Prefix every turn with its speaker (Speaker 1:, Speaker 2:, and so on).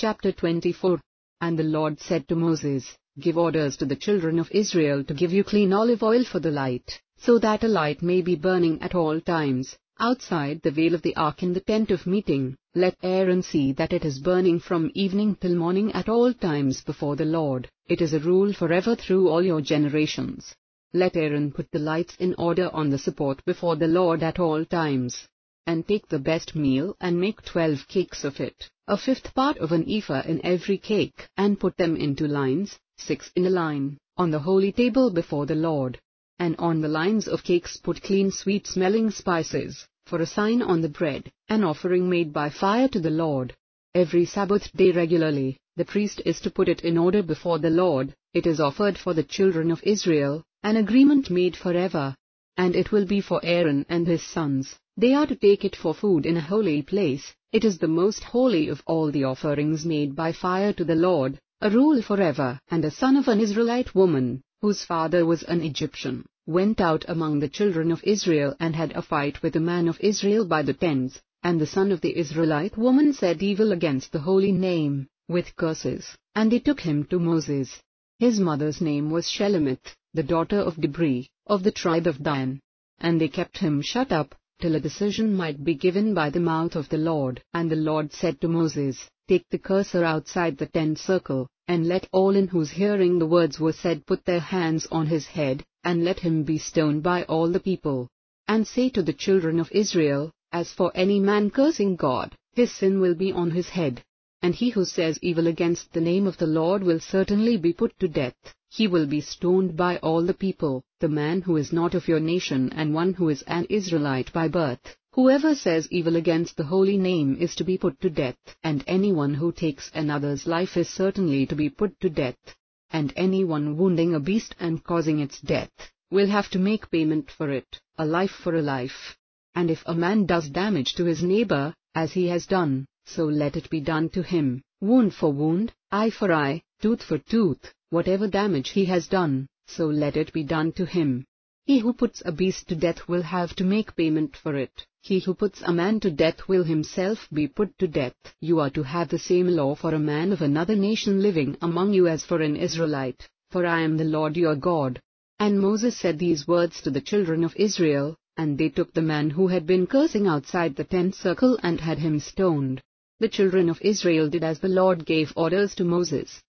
Speaker 1: chapter 24. And the Lord said to Moses, Give orders to the children of Israel to give you clean olive oil for the light, so that a light may be burning at all times, outside the veil of the ark in the tent of meeting. Let Aaron see that it is burning from evening till morning at all times before the Lord. It is a rule forever through all your generations. Let Aaron put the lights in order on the support before the Lord at all times. And take the best meal and make 12 cakes of it, a fifth part of an ephah in every cake, and put them into lines, 6 in a line, on the holy table before the Lord. And on the lines of cakes put clean sweet-smelling spices, for a sign on the bread, an offering made by fire to the Lord. Every Sabbath day regularly, the priest is to put it in order before the Lord. It is offered for the children of Israel, an agreement made forever. And it will be for Aaron and his sons. They are to take it for food in a holy place. It is the most holy of all the offerings made by fire to the Lord, a rule forever. And a son of an Israelite woman, whose father was an Egyptian, went out among the children of Israel and had a fight with a man of Israel by the tents. And the son of the Israelite woman said evil against the holy name, with curses, and they took him to Moses. His mother's name was Shelemith, the daughter of Dibri, of the tribe of Dan. And they kept him shut up, till a decision might be given by the mouth of the Lord. And the Lord said to Moses, Take the cursor outside the tent circle, and let all in whose hearing the words were said put their hands on his head, and let him be stoned by all the people. And say to the children of Israel, As for any man cursing God, his sin will be on his head. And he who says evil against the name of the Lord will certainly be put to death. He will be stoned by all the people, the man who is not of your nation and one who is an Israelite by birth. Whoever says evil against the holy name is to be put to death, and anyone who takes another's life is certainly to be put to death. And anyone wounding a beast and causing its death will have to make payment for it, a life for a life. And if a man does damage to his neighbor, as he has done, so let it be done to him, wound for wound, eye for eye, tooth for tooth. Whatever damage he has done, so let it be done to him. He who puts a beast to death will have to make payment for it. He who puts a man to death will himself be put to death. You are to have the same law for a man of another nation living among you as for an Israelite, for I am the Lord your God. And Moses said these words to the children of Israel, and they took the man who had been cursing outside the tent circle and had him stoned. The children of Israel did as the Lord gave orders to Moses.